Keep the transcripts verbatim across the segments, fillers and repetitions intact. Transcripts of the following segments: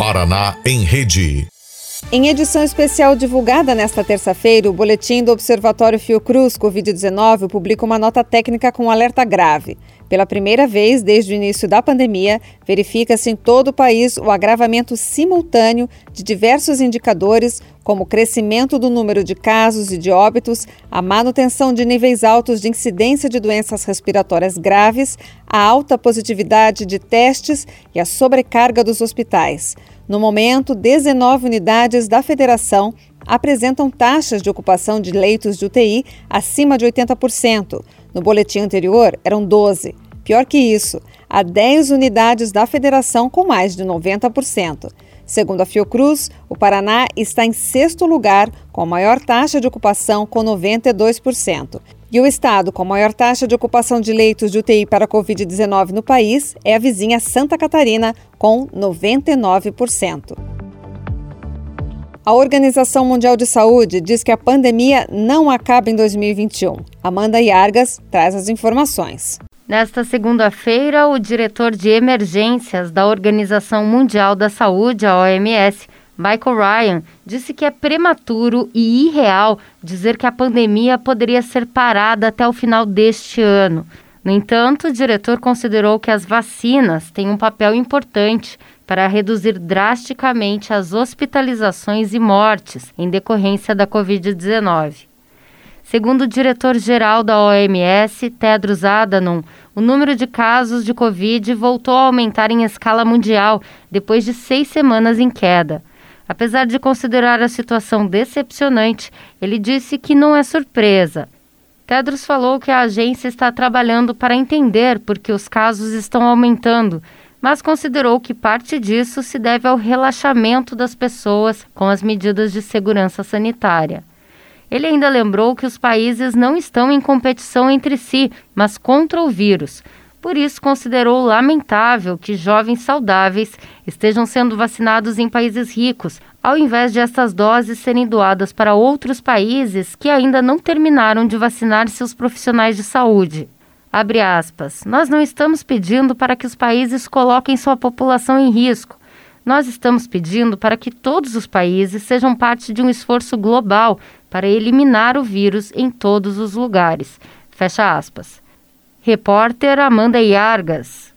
Paraná em Rede. Em edição especial divulgada nesta terça-feira, o boletim do Observatório Fiocruz covid dezenove publica uma nota técnica com alerta grave. Pela primeira vez desde o início da pandemia, verifica-se em todo o país o agravamento simultâneo de diversos indicadores, como o crescimento do número de casos e de óbitos, a manutenção de níveis altos de incidência de doenças respiratórias graves, a alta positividade de testes e a sobrecarga dos hospitais. No momento, dezenove unidades da federação apresentam taxas de ocupação de leitos de U T I acima de oitenta por cento. No boletim anterior, eram doze. Pior que isso, há dez unidades da federação com mais de noventa por cento. Segundo a Fiocruz, o Paraná está em sexto lugar com a maior taxa de ocupação, com noventa e dois por cento. E o estado com a maior taxa de ocupação de leitos de U T I para a covid dezenove no país é a vizinha Santa Catarina, com noventa e nove por cento. A Organização Mundial de Saúde diz que a pandemia não acaba em dois mil e vinte e um. Amanda Iargas traz as informações. Nesta segunda-feira, o diretor de emergências da Organização Mundial da Saúde, a O M S, Michael Ryan, disse que é prematuro e irreal dizer que a pandemia poderia ser parada até o final deste ano. No entanto, o diretor considerou que as vacinas têm um papel importante para reduzir drasticamente as hospitalizações e mortes em decorrência da covid dezenove. Segundo o diretor-geral da O M S, Tedros Adhanom, o número de casos de Covid voltou a aumentar em escala mundial depois de seis semanas em queda. Apesar de considerar a situação decepcionante, ele disse que não é surpresa. Tedros falou que a agência está trabalhando para entender por que os casos estão aumentando, mas considerou que parte disso se deve ao relaxamento das pessoas com as medidas de segurança sanitária. Ele ainda lembrou que os países não estão em competição entre si, mas contra o vírus. Por isso, considerou lamentável que jovens saudáveis estejam sendo vacinados em países ricos, ao invés de essas doses serem doadas para outros países que ainda não terminaram de vacinar seus profissionais de saúde. Abre aspas, nós não estamos pedindo para que os países coloquem sua população em risco. Nós estamos pedindo para que todos os países sejam parte de um esforço global para eliminar o vírus em todos os lugares. Fecha aspas. Repórter Amanda Iargas.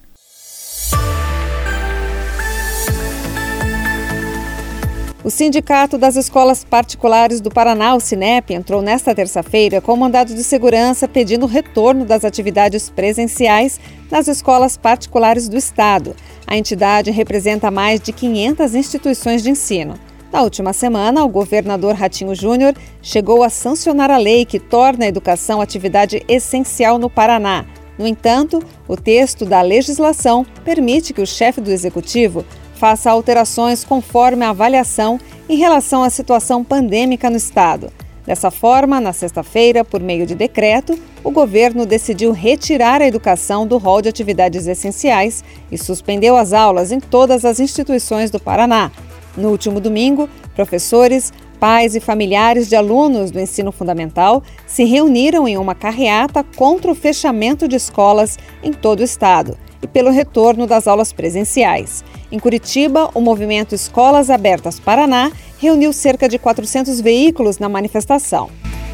O Sindicato das Escolas Particulares do Paraná, o Sinep, entrou nesta terça-feira com mandado de segurança pedindo o retorno das atividades presenciais nas escolas particulares do estado. A entidade representa mais de quinhentas instituições de ensino. Na última semana, o governador Ratinho Júnior chegou a sancionar a lei que torna a educação atividade essencial no Paraná. No entanto, o texto da legislação permite que o chefe do executivo faça alterações conforme a avaliação em relação à situação pandêmica no estado. Dessa forma, na sexta-feira, por meio de decreto, o governo decidiu retirar a educação do rol de atividades essenciais e suspendeu as aulas em todas as instituições do Paraná. No último domingo, professores, pais e familiares de alunos do ensino fundamental se reuniram em uma carreata contra o fechamento de escolas em todo o estado e pelo retorno das aulas presenciais. Em Curitiba, o movimento Escolas Abertas Paraná reuniu cerca de quatrocentos veículos na manifestação.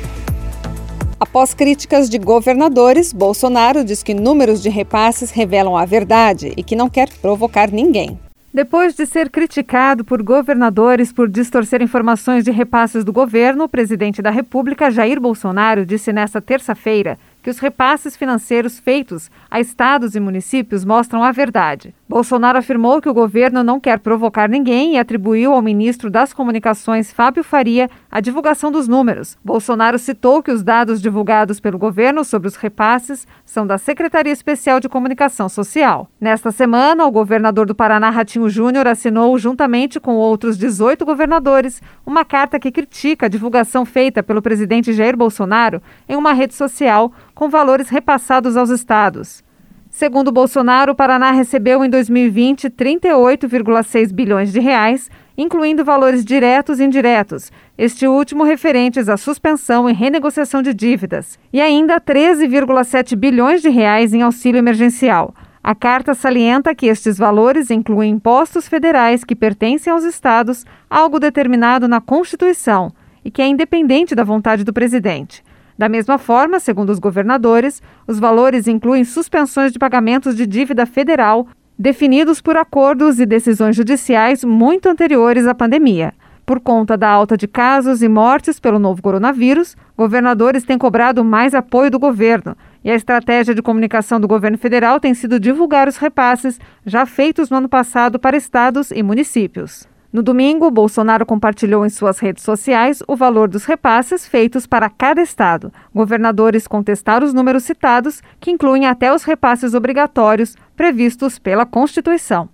Após críticas de governadores, Bolsonaro diz que números de repasses revelam a verdade e que não quer provocar ninguém. Depois de ser criticado por governadores por distorcer informações de repasses do governo, o presidente da República, Jair Bolsonaro, disse nesta terça-feira que os repasses financeiros feitos a estados e municípios mostram a verdade. Bolsonaro afirmou que o governo não quer provocar ninguém e atribuiu ao ministro das Comunicações, Fábio Faria, a divulgação dos números. Bolsonaro citou que os dados divulgados pelo governo sobre os repasses são da Secretaria Especial de Comunicação Social. Nesta semana, o governador do Paraná, Ratinho Júnior, assinou, juntamente com outros dezoito governadores, uma carta que critica a divulgação feita pelo presidente Jair Bolsonaro em uma rede social com valores repassados aos estados. Segundo Bolsonaro, o Paraná recebeu em dois mil e vinte trinta e oito vírgula seis bilhões de reais, incluindo valores diretos e indiretos, este último referentes à suspensão e renegociação de dívidas, e ainda treze vírgula sete bilhões de reais em auxílio emergencial. A carta salienta que estes valores incluem impostos federais que pertencem aos estados, algo determinado na Constituição e que é independente da vontade do presidente. Da mesma forma, segundo os governadores, os valores incluem suspensões de pagamentos de dívida federal definidos por acordos e decisões judiciais muito anteriores à pandemia. Por conta da alta de casos e mortes pelo novo coronavírus, governadores têm cobrado mais apoio do governo e a estratégia de comunicação do governo federal tem sido divulgar os repasses já feitos no ano passado para estados e municípios. No domingo, Bolsonaro compartilhou em suas redes sociais o valor dos repasses feitos para cada estado. Governadores contestaram os números citados, que incluem até os repasses obrigatórios previstos pela Constituição.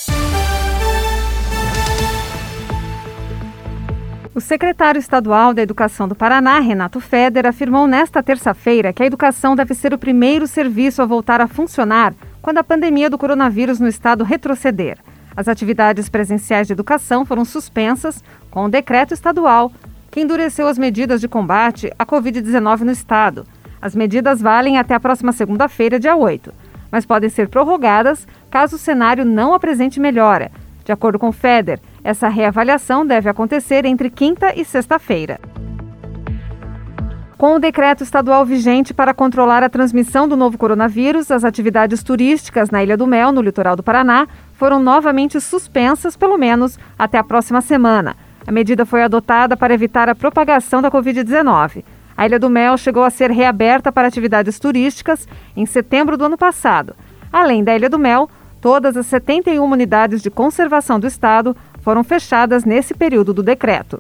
O secretário estadual da Educação do Paraná, Renato Feder, afirmou nesta terça-feira que a educação deve ser o primeiro serviço a voltar a funcionar quando a pandemia do coronavírus no estado retroceder. As atividades presenciais de educação foram suspensas com o decreto estadual, que endureceu as medidas de combate à covid dezenove no estado. As medidas valem até a próxima segunda-feira, dia oito, mas podem ser prorrogadas caso o cenário não apresente melhora. De acordo com o Feder, essa reavaliação deve acontecer entre quinta e sexta-feira. Com o decreto estadual vigente para controlar a transmissão do novo coronavírus, as atividades turísticas na Ilha do Mel, no litoral do Paraná, foram novamente suspensas, pelo menos até a próxima semana. A medida foi adotada para evitar a propagação da covid dezenove. A Ilha do Mel chegou a ser reaberta para atividades turísticas em setembro do ano passado. Além da Ilha do Mel, todas as setenta e uma unidades de conservação do estado foram fechadas nesse período do decreto.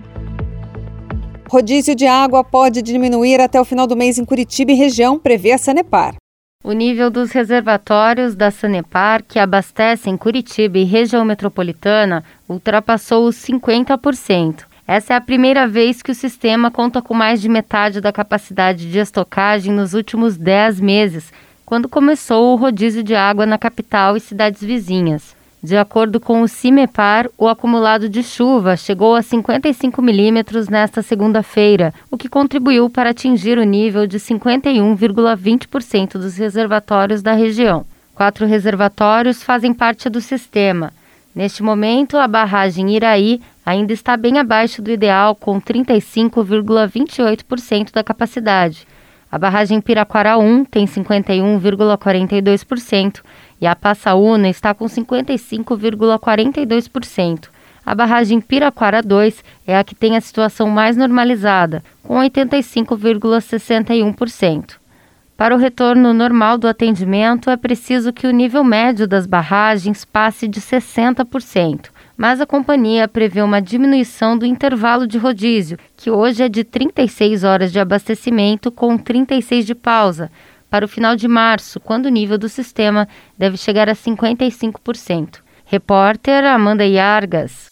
Rodízio de água pode diminuir até o final do mês em Curitiba e região, prevê a Sanepar. O nível dos reservatórios da Sanepar, que abastecem Curitiba e região metropolitana, ultrapassou os cinquenta por cento. Essa é a primeira vez que o sistema conta com mais de metade da capacidade de estocagem nos últimos dez meses, quando começou o rodízio de água na capital e cidades vizinhas. De acordo com o CIMEPAR, o acumulado de chuva chegou a cinquenta e cinco milímetros nesta segunda-feira, o que contribuiu para atingir o nível de cinquenta e um vírgula vinte por cento dos reservatórios da região. Quatro reservatórios fazem parte do sistema. Neste momento, a barragem Iraí ainda está bem abaixo do ideal, com trinta e cinco vírgula vinte e oito por cento da capacidade. A barragem Piraquara um tem cinquenta e um vírgula quarenta e dois por cento e a Passaúna está com cinquenta e cinco vírgula quarenta e dois por cento. A barragem Piraquara dois é a que tem a situação mais normalizada, com oitenta e cinco vírgula sessenta e um por cento. Para o retorno normal do atendimento, é preciso que o nível médio das barragens passe de sessenta por cento. Mas a companhia prevê uma diminuição do intervalo de rodízio, que hoje é de trinta e seis horas de abastecimento com trinta e seis de pausa, para o final de março, quando o nível do sistema deve chegar a cinquenta e cinco por cento. Repórter Amanda Iargas.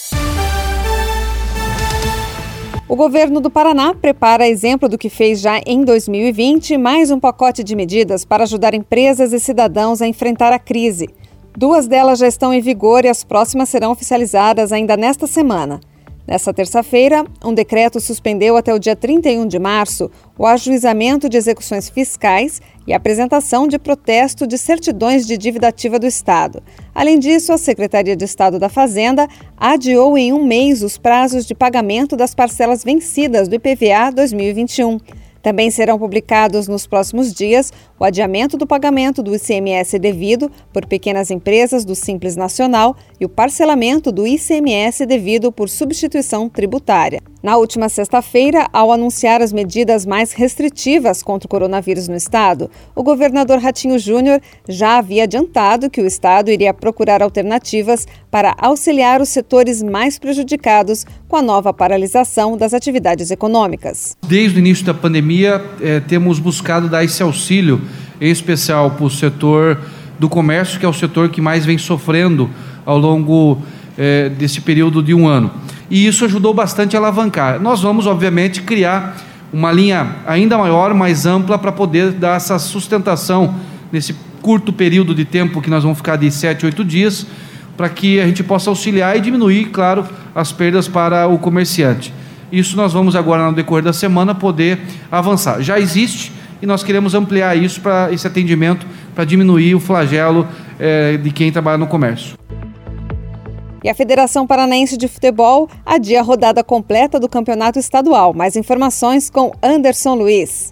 O governo do Paraná prepara, exemplo do que fez já em dois mil e vinte, mais um pacote de medidas para ajudar empresas e cidadãos a enfrentar a crise. Duas delas já estão em vigor e as próximas serão oficializadas ainda nesta semana. Nesta terça-feira, um decreto suspendeu até o dia trinta e um de março o ajuizamento de execuções fiscais e a apresentação de protesto de certidões de dívida ativa do Estado. Além disso, a Secretaria de Estado da Fazenda adiou em um mês os prazos de pagamento das parcelas vencidas do I P V A dois mil e vinte e um. Também serão publicados nos próximos dias o adiamento do pagamento do I C M S devido por pequenas empresas do Simples Nacional e o parcelamento do I C M S devido por substituição tributária. Na última sexta-feira, ao anunciar as medidas mais restritivas contra o coronavírus no estado, o governador Ratinho Júnior já havia adiantado que o estado iria procurar alternativas para auxiliar os setores mais prejudicados com a nova paralisação das atividades econômicas. Desde o início da pandemia, eh, temos buscado dar esse auxílio, em especial para o setor do comércio, que é o setor que mais vem sofrendo ao longo eh, desse período de um ano. E isso ajudou bastante a alavancar. Nós vamos, obviamente, criar uma linha ainda maior, mais ampla, para poder dar essa sustentação nesse curto período de tempo que nós vamos ficar de sete, oito dias, para que a gente possa auxiliar e diminuir, claro, as perdas para o comerciante. Isso nós vamos agora, no decorrer da semana, poder avançar. Já existe e nós queremos ampliar isso para esse atendimento para diminuir o flagelo é, de quem trabalha no comércio. E a Federação Paranaense de Futebol adia a rodada completa do campeonato estadual. Mais informações com Anderson Luiz.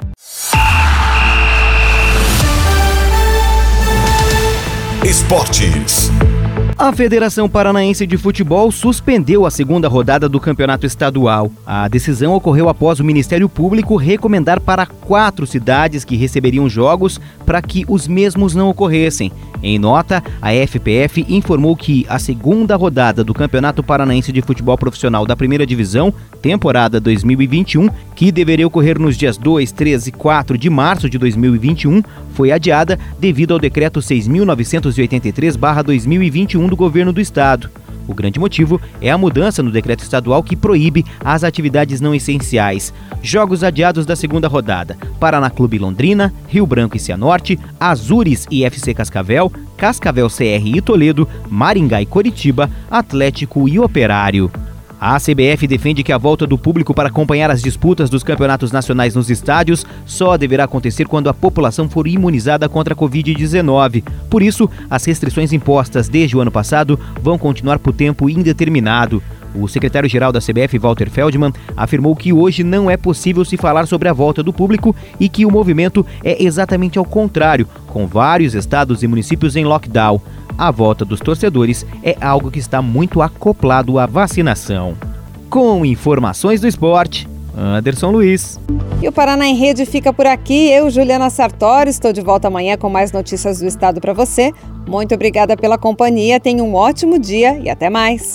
Esportes. A Federação Paranaense de Futebol suspendeu a segunda rodada do campeonato estadual. A decisão ocorreu após o Ministério Público recomendar para quatro cidades que receberiam jogos para que os mesmos não ocorressem. Em nota, a F P F informou que a segunda rodada do Campeonato Paranaense de Futebol Profissional da Primeira Divisão, temporada dois mil e vinte e um, que deveria ocorrer nos dias dois, três e quatro de março de dois mil e vinte e um, foi adiada devido ao Decreto seis mil novecentos e oitenta e três barra dois mil e vinte e um do Governo do Estado. O grande motivo é a mudança no decreto estadual que proíbe as atividades não essenciais. Jogos adiados da segunda rodada: Paraná Clube Londrina, Rio Branco e Cianorte, Azures e F C Cascavel, Cascavel C R e Toledo, Maringá e Coritiba, Atlético e Operário. A C B F defende que a volta do público para acompanhar as disputas dos campeonatos nacionais nos estádios só deverá acontecer quando a população for imunizada contra a covid dezenove. Por isso, as restrições impostas desde o ano passado vão continuar por tempo indeterminado. O secretário-geral da C B F, Walter Feldman, afirmou que hoje não é possível se falar sobre a volta do público e que o movimento é exatamente ao contrário, com vários estados e municípios em lockdown. A volta dos torcedores é algo que está muito acoplado à vacinação. Com informações do esporte, Anderson Luiz. E o Paraná em Rede fica por aqui. Eu, Juliana Sartori, estou de volta amanhã com mais notícias do estado para você. Muito obrigada pela companhia, tenha um ótimo dia e até mais.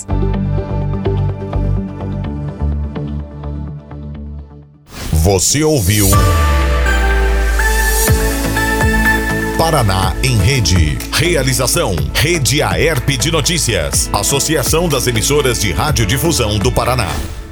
Você ouviu Paraná em Rede. Realização: Rede Aerp de Notícias. Associação das Emissoras de Radiodifusão do Paraná.